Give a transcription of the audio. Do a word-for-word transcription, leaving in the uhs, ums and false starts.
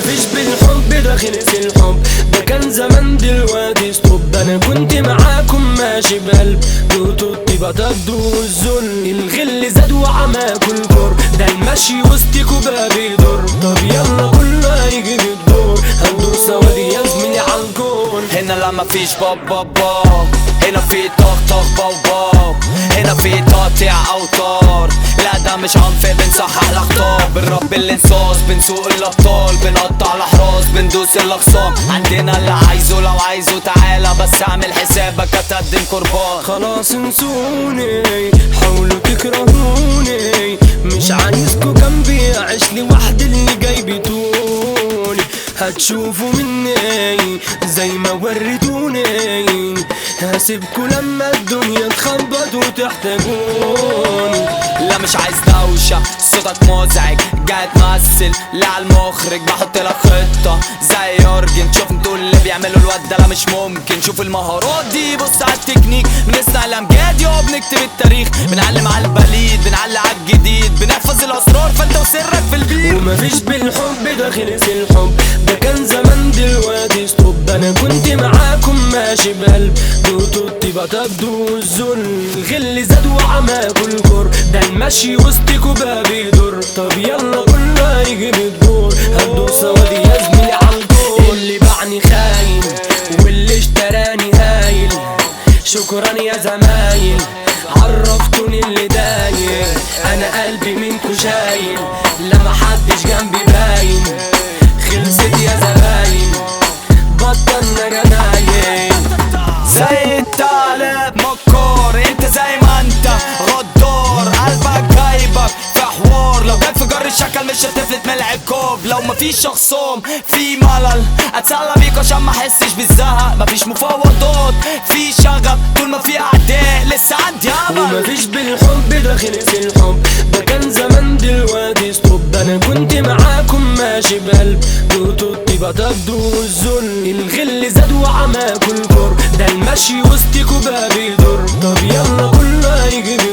ومفيش بالحب ده خلص الحب، ده كان زمان دلوقتي ستوب. انا كنت معاكم ماشي بقلب، دوتوا الطيبة تاخدوا الذل. الغل زاد وعماكوا الكر، ده المشي وسطكوا بقى بيضر. طب يلا كله هيجي بالدور، هندوس سوادي يا زميلي عالكون. هنا لا مفيش باب باب باب، هنا في طخ طخ باب باب، هنا في تقطيع اوتار. لا ده مش عنف، بنصحح الاخطاء، بنربي الانصاص، بنسوق الابطال، بنقطع الاحراس، بندوس الاخصام. عندنا اللي عايزه، لو عايزه تعالى بس اعمل حسابك هتقدم قربان. خلاص انسوني، حاولوا تكرهوني، مش عايزكوا جنبي، اعيش لوحدي اللي جاي بتوني. هتشوفوا مني زي ما وريتوني، هسيبكوا لما الدنيا تخبط وتحتاجوني. لا مش عايز دوشة، صوتك مزعج، جاي تمثل. لا عالمخرج بحط لك خطة زي يورجن. شوف انتوا اللي بيعملوا الواد ده، لا مش ممكن. شوف المهارات دي، بص على التكنيك. بنصنع الامجاد يا بنكتب التاريخ، بنعلم على البليد، بنعلق على الجديد، بنحفظ الاسرار فانت وسرك في البيت. ومفيش بالحب ده خلص الحب، ده كان زمان دلوقتي ستوب. انا كنت معاكم ماشي بقلب، دوتوا الطيبة تاخدوا الذل. الغل زاد وعماكوا الكر، ده المشي وسطكوا بقى بيضر. طب يلا كله هيجي بالدور، هدوا سوادي يا زميلي عالكون. اللي باعني خاين واللي اشتراني هايل، شكرا يا زمايل عرفتوني اللي داير. انا قلبي منكو شايل، لا محدش جنبي باين. خلصت يا زباين، بطلنا جناين. زي الطالب مكار، انت زي ما انت غدار. قلبك جايبك في حوار، لو جاي في جر الشكل مش هتفلت من العقاب. لو مفيش خصام في ملل، اتسلى بيك عشان ما احسش بالزهق. مفيش مفاوضات في شغب، طول ما في اعداء لسه عندي امل. ومفيش بالحب ده خلص الحب، ده كان زمان دلوقتي ستوب. انا كنت معاكم ماشي بقلب، دوتوا الطيبة تاخدوا الذل. الغل زاد وعماكوا الكر، ده المشي وسطكوا بقى بيضر. طب يلا كله هيجي